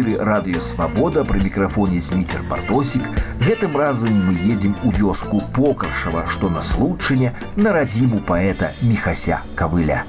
эфіры радыё «Свабода», пры мікрафоне Зміцер Бартосік. Гэтым разам мы едзем у вёску Покрашава, што на Случчыне, на радзіму паэта Міхася Кавыля.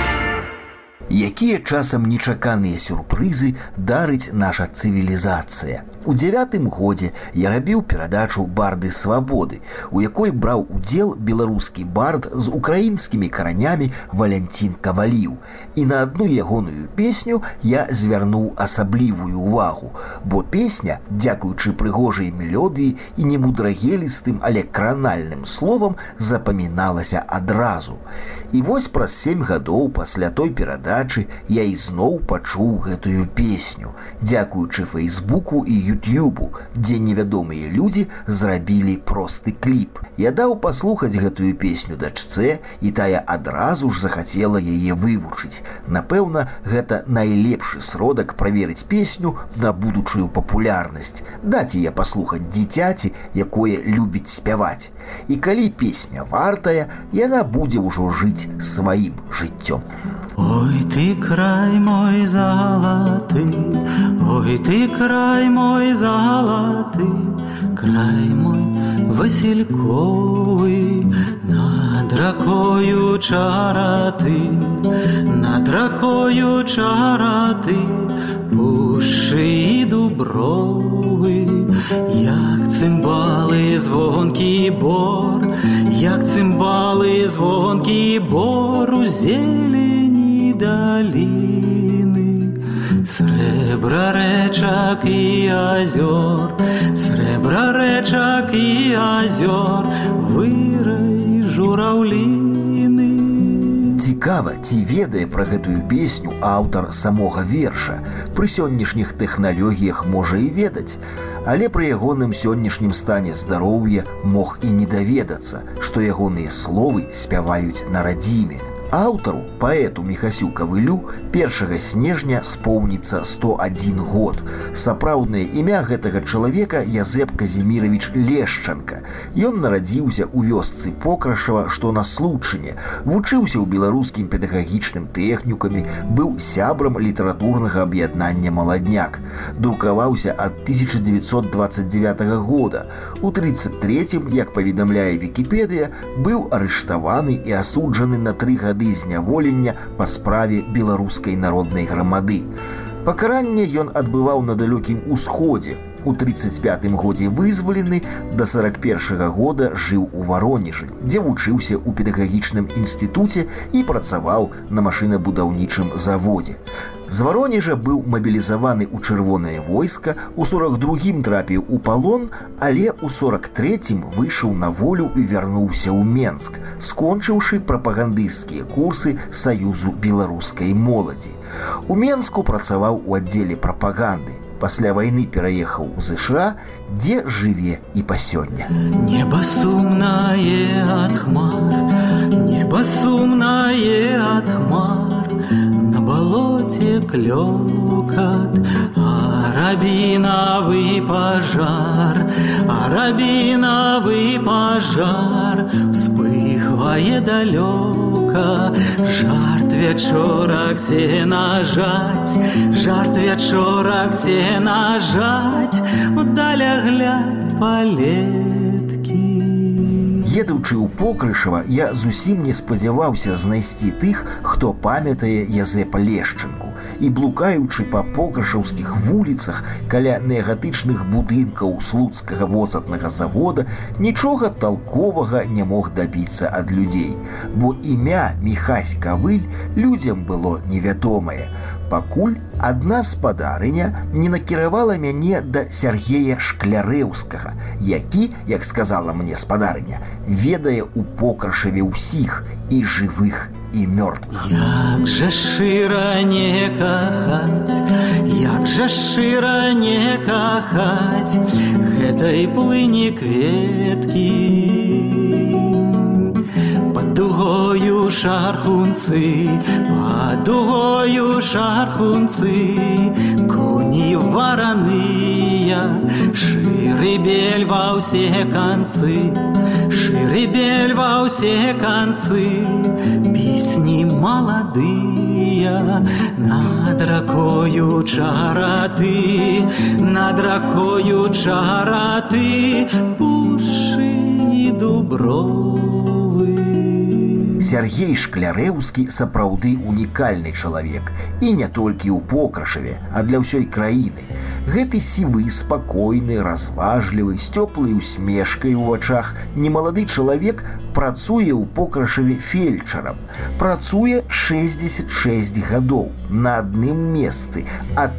Якія часам нечаканыя сюрпрызы дарыць наша цывілізацыя. У 9-м годзе я рабіў перадачу «Барды свабоды», у якой браў удзел беларускі бард з украінскімі каранямі Валянцін Каваліў. І на адну ягоную песню я звярнуў асаблівую увагу, бо песня, дзякуючы прыгожай мелодыі і немудрагелістым, але кранальным словам, запаміналася адразу. І вось праз 7 гадоў пасля той перадачы я ізноў пачуў гэтую песню, дзякуючы Фейсбуку і Ютьюбу, дзе невядомыя людзі зрабілі просты кліп. Я даў паслухаць гэтую песню дачцэ, і тая адразу ж захацела яе вывучыць. Напэўна, гэта найлепшы сродак праверыць песню на будучую папулярнасць. Даць яе паслухаць дзіцяці, якое любіць спяваць. І калі песня вартая, яна будзе ўжо жыць сваім жыццём. Ой, ты край мой залаты, ой, ты край мой залаты, край мой васильковый, над ракою чараты, над ракою чараты, пушчы і дубровы, як цимбалы звонкі бор, як цимбалы звонкі бор у зелені долины. Сребра речак і азёр, сребра речак і азёр, вырай жураўліны. Цікава, ці ведае пра гэтую песню аўтар самога верша. Пры сённяшніх тэхналогіях можа і ведаць, але пры ягоным сённяшнім стане здароўя мог і не даведацца, што ягоныя словы спяваюць на радзіме. Аўтару, паэту Міхасю Кавылю, 1 снежня споўніцца 101 год. Сапраўднае імя гэтага чалавека Язэп Казіміравіч Лешчанка. Ён нарадзіўся ў вёсцы Покрашава, што на Случчыне, вучыўся ў беларускім педагагічным тэхнікуме, быў сябрам літаратурнага аб'яднання «Маладняк». Друкаваўся ад 1929 года. У 1933-м, як паведамляе Вікіпедыя, быў арыштаваны і асуджаны на 3 гады зняволення па справе беларускай народнай грамады. Пакаранне ён адбываў на далёкім усходзе. У 35-м годзе вызвалены, да 41-го года жыў у Варонежы, дзе вучыўся ў педагагічным інстытуце і працаваў на машынабудаўнічым заводзе. З Варонежа быў мабілізаваны ў чырвонае войска, у 42-м трапіў у палон, але ў 43-м выйшаў на волю і вярнуўся ў Менск, скончыўшы прапагандысцкія курсы Саюзу беларускай моладзі. У Менску працаваў у аддзеле прапаганды. Пасля вайны пераехаў у ЗША, дзе жыве і па сёння. Неба сумнае ад хмар, неба сумнае ад хмар, на балоце клёкат, арабінавы пажар, арабінавы пажар, вспыхвае далёка, жарт вячорак сена жаць, жарт вячорак сена жаць, удаля гляд палеткі. Едучы ў Покрашава, я зусім не спадзяваўся знайсці тых, хто памятае Язэпа Лешчанку. І блукаючы па покрашаўскіх вуліцах каля неагатычных будынкаў слуцкага воцатнага завода, нічога талковага не мог дабіцца ад людзей, бо імя Міхась Кавыль людзям было невядомае, пакуль адна спадарыня не накіравала мяне да Сяргея Шклярэўскага, які, як сказала мне спадарыня, ведае ў Покрашаве ўсіх, і жывых, і мёртвых. Як жа шчыра не кахаць, як жа шчыра не кахаць гэтай плыні кветкі. Пад дугою шархунцы, пад дугою шархунцы, коні вараныя, шыры бель ва ўсе канцы, шыры колыбель во все концы, песни молодые, над ракою чараты, над ракою чараты, пуши и дубровы. Сергей Шклярэўскі сапраўды унікальны чалавек. І не толькі ў Покрашаве, а для ўсёй краіны. Гэты сівы, спакойны, разважлівы, з цёплай усмешкай у вачах немалады чалавек працуе ў Покрашаве фельчарам. Працуе 66 гадоў на адным месцы ад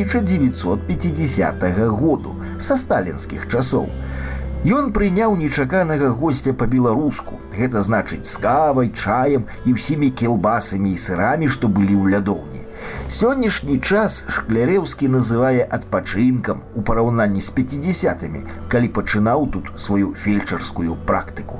1950 году, са сталінскіх часоў. Ён прыняў нечаканага госця па-беларуску. Гэта значыць з кавай, чаем і ўсімі кілбасамі і сырамі, што былі ў лядоўні. Сённяшні час Шклярэўскі называе адпачынкам у параўнанні з 50-мі, калі пачынаў тут сваю фельчарскую практыку.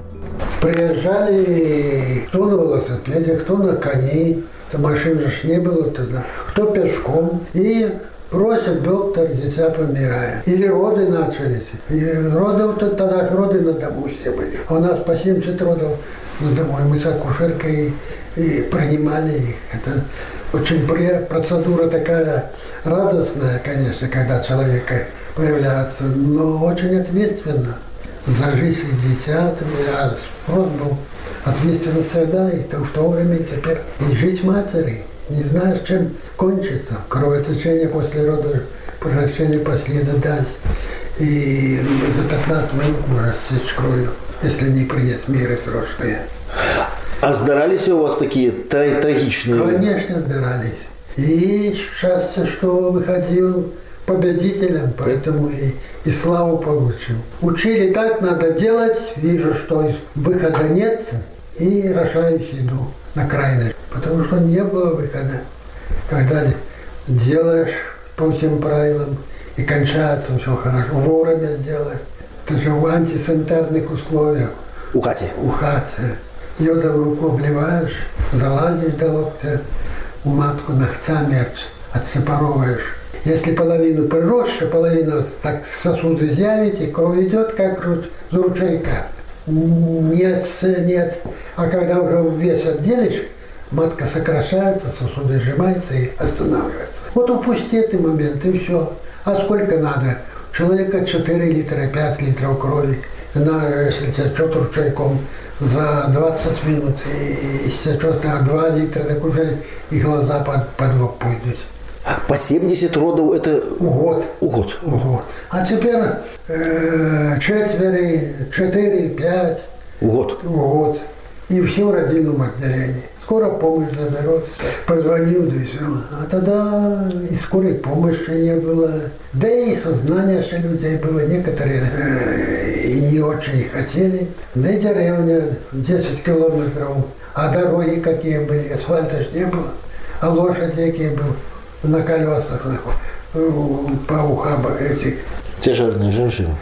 Приезжали кто на велосипеде, кто на коне, то машин же не было тогда, кто пешком, и просит доктор, дитя помирает. Или роды начались. И тогда роды на дому все были. У нас по 70 родов на дому. И мы с акушеркой и принимали их. Это очень процедура такая радостная, конечно, когда человек появляется, но очень ответственно за жизнь дитя. А спрос был ответственен всегда, и в то время, и теперь. И жить матери. Не знаешь, чем кончится. Кровотечение после родов, превращение последа даст. И за 15 минут может сечь кровью, если не принять меры срочные. А здарались у вас такие трагичные? Конечно, здарались. И счастье, что выходил победителем, поэтому и славу получил. Учили так, надо делать. Вижу, что выхода нет, и рожаюсь иду на крайность. Потому что не было выхода. Когда делаешь по всем правилам и кончается все хорошо, вовремя сделаешь. Это же в антисанитарных условиях. У хате? У хате. Йодом руку обливаешь, залазишь до локтя, у матку ногтями отсепаровываешь. Если половину приросши, половину так сосуды зявите, кровь идет, как с ручейка. Нет. А когда уже вес отделишь, матка сокращается, сосуды сжимаются и останавливаются. Вот упусти эти моменты, и все. А сколько надо? У человека 4 литра, 5 литров крови. Если течет ручейком за 20 минут, и течет 2 литра, так уже и глаза под лоб пойдут. По 70 родов это... Год. А теперь четверо, 4, 5. Год. И все в родильном отделении. Скоро помощь заберется. Позвонил, да и все. А тогда и скорой помощи не было. Да и сознание же людей было. Некоторые и не очень хотели. Да и деревня 10 километров. А дороги какие были. Асфальта же не было. А лошади какие были. На колесах, по ухабах этих. Тяжелые женщины.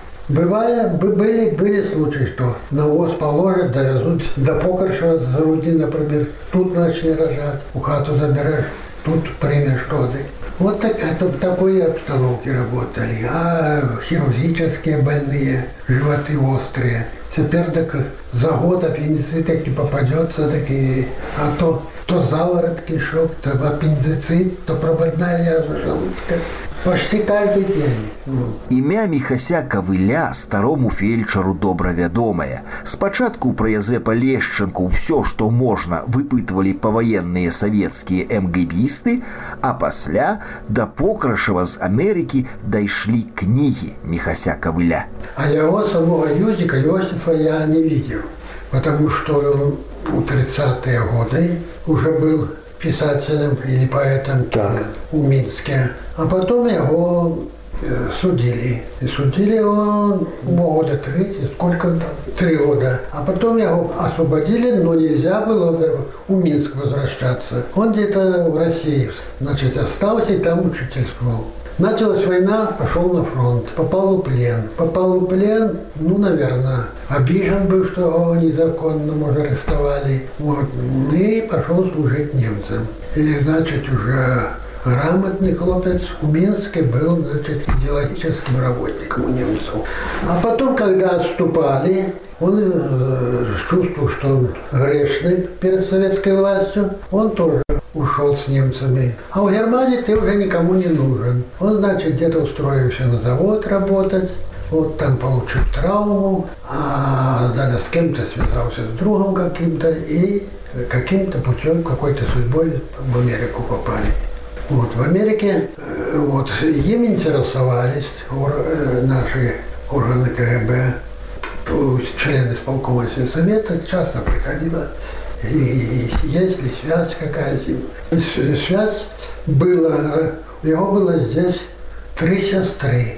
Были случаи, что навоз положат, довезут до Покрашева, за Руди, например. Тут начали рожать, у хату заберешь, тут примешь роды. Вот такой обстановке работали. А хирургические больные, животы острые. Теперь так за год аппендицит таки попадется, таки, а то заворот кишок, то аппендицит, то прободная язва желудка. Почти каждый день. Імя Міхася Кавыля старому фельчару добра вядомае. Спачатку пра Язэпа Лешчанку ўсё, што можна, выпытвалі паваенныя савецкія эмгэбісты, а пасля да Покрашева з Амерыкі дайшлі кнігі Міхася Кавыля. А его самого Юзика Иосифа я не видел, потому что он в 30-е годы уже был писателем или поэтом в Минске. А потом его судили. И судили его года 3, сколько там? 3 года. А потом его освободили, но нельзя было в Минск возвращаться. Он где-то в России, значит, остался и там учительствовал. Началась война, пошел на фронт, попал в плен, ну, наверное, обижен был, что его незаконно, может, арестовали. Вот. И пошел служить немцам. И, значит, уже грамотный хлопец в Минске был, значит, идеологическим работником у немцев. А потом, когда отступали, Он чувствовал, что он грешный перед советской властью. Он тоже ушел с немцами. А в Германии ты уже никому не нужен. Он, значит, где-то устроился на завод работать. Вот там получил травму, а далее с кем-то связался с другом каким-то и каким-то путем, какой-то судьбой в Америку попали. Вот в Америке вот им интересовались наши органы КГБ, члены исполкома Сельсовета часто приходила, и есть ли связь какая-то. Связь была, у него было здесь 3 сестры.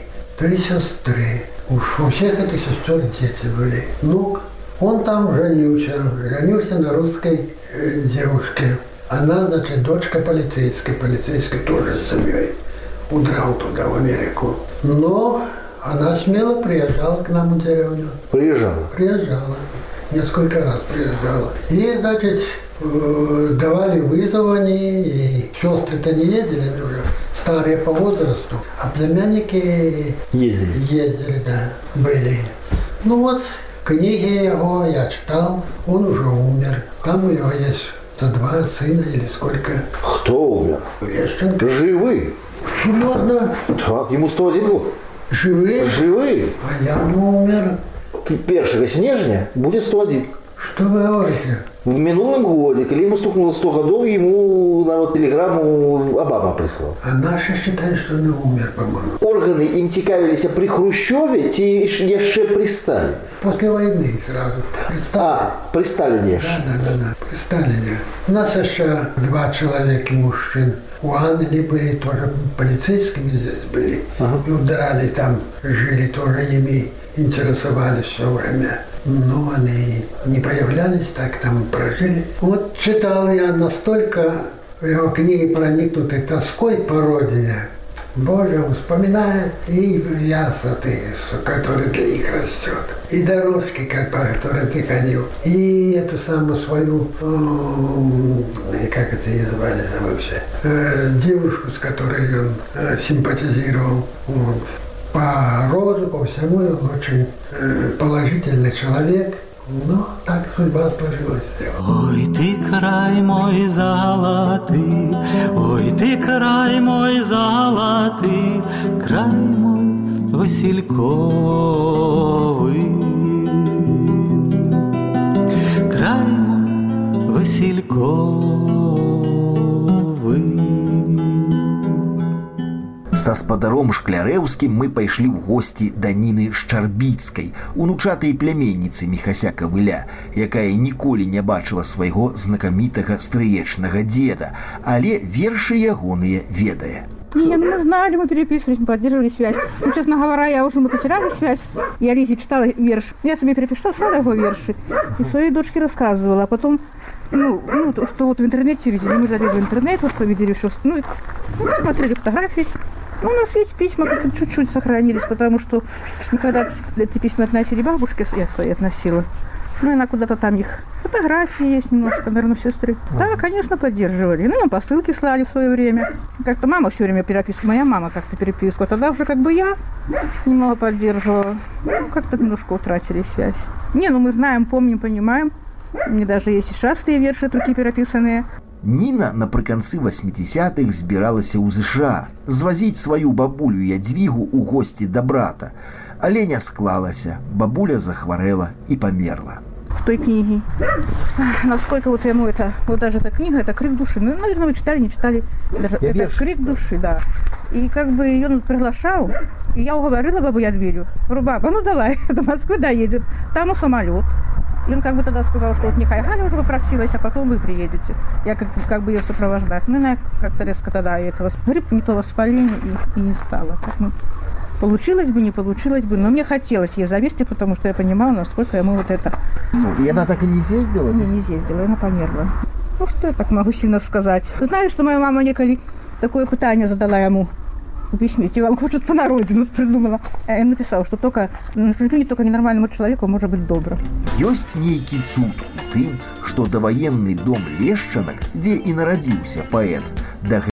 У всех этих сестер дети были. Ну, он там женился на русской девушке. Она, значит, дочка полицейской тоже с семьей. Удрал туда, в Америку. Но она смело приезжала к нам в деревню. Приезжала? Приезжала. Несколько раз приезжала. И, значит, давали вызов они, и сестры-то не ездили, они уже старые по возрасту, а племянники ездили, да, были. Ну вот, книги его я читал, он уже умер. Там у него есть 2 сына или сколько. Кто умер? Лещенко. Живы? Серьезно? Так, ему 101 год. Живы? Живы? А я умер. 1 снежня будет 101. Что вы говорите? В минулом году, когда ему стукнуло 100 годов, ему на вот телеграмму Обама прислал. А наши считают, что он умер, по-моему. Органы им цікавилися при Хрущеве, ті ще при Сталине? После войны сразу. При Сталине ще. Да, при Сталине. У нас еще 2 человека мужчин. У Англии были тоже полицейскими здесь были. И удрали там, жили тоже, ими интересовались все время. Но они не появлялись, так там прожили. Вот читал я настолько его книги, проникнутой тоской по родине. Боже, вспоминая и ясоты, которые для них растет, и дорожки, по которой ты ходил, и эту самую свою, как это ее звали, вообще, девушку, с которой он симпатизировал. Вот. По роду, по всему, он очень положительный человек. Но так судьба сложилась. Ой, ты край мой золотый, ой, ты край мой золотый, край мой васильковый, край мой васильковый. Са спадаром Шклярэўскім мы пайшлі ў госці да Ніны Шчарбіцкай, унучатай пляменніцы Міхася Кавыля, якая ніколі не бачыла свайго знакамітага стрыечнага деда, але вершы ягоныя ведае. Не, ну мы знали, мы переписывались, мы поддерживали связь. Ну, честно говоря, мы потеряли связь. Я Лизе читала верш. Я себе переписала его верши. И своей дочке рассказывала. А потом, что вот в интернете видели. Мы залезли в интернет, вот увидели, что... посмотрели фотографии. Ну, у нас есть письма, как чуть-чуть сохранились, потому что когда эти письма относили бабушке, я свои относила. Ну, она куда-то там их... Фотографии есть немножко, наверное, сестры. Да, конечно, поддерживали. Ну, нам посылки слали в свое время. Как-то мама все время переписку. Моя мама как-то переписку. А тогда уже как бы я немного поддерживала. Ну, как-то немножко утратили связь. Не, ну мы знаем, помним, понимаем. У меня даже есть и шастые верши от руки переписанные. Ніна напрыканцы 80-х збіралася ў ЗША звазіць сваю бабулю Ядвігу ў госці да брата. Але не склалася, бабуля захварэла і памерла. С той книги. Насколько вот ему это, вот даже эта книга, это крик души. Ну, наверное, вы читали, не читали. Даже это крик души, да. И как бы ее он приглашал, и я уговорила бабу Ядвилю. Говорю, баба, ну давай, до Москвы доедет, там у самолет. И он как бы тогда сказал, что вот нехай Галя уже попросилась, а потом вы приедете. Я как бы ее сопровождать. Ну, она как-то резко тогда этого грипп, не то воспаление, и не стало. Так, ну, получилось бы, не получилось бы, но мне хотелось ей завести, потому что я понимала, насколько ему вот это... И она так и не съездила? Не съездила, она померла. Ну, что я так могу сильно сказать? Знаешь, что моя мама неколи такое пытание задала ему в письме, тебе вам хочется на родину, придумала. Я написала, что только ненормальному человеку может быть добро. Ёсць нейкі цуд у тым, што даваенны дом Лешчанак, дзе і нарадзіўся паэт,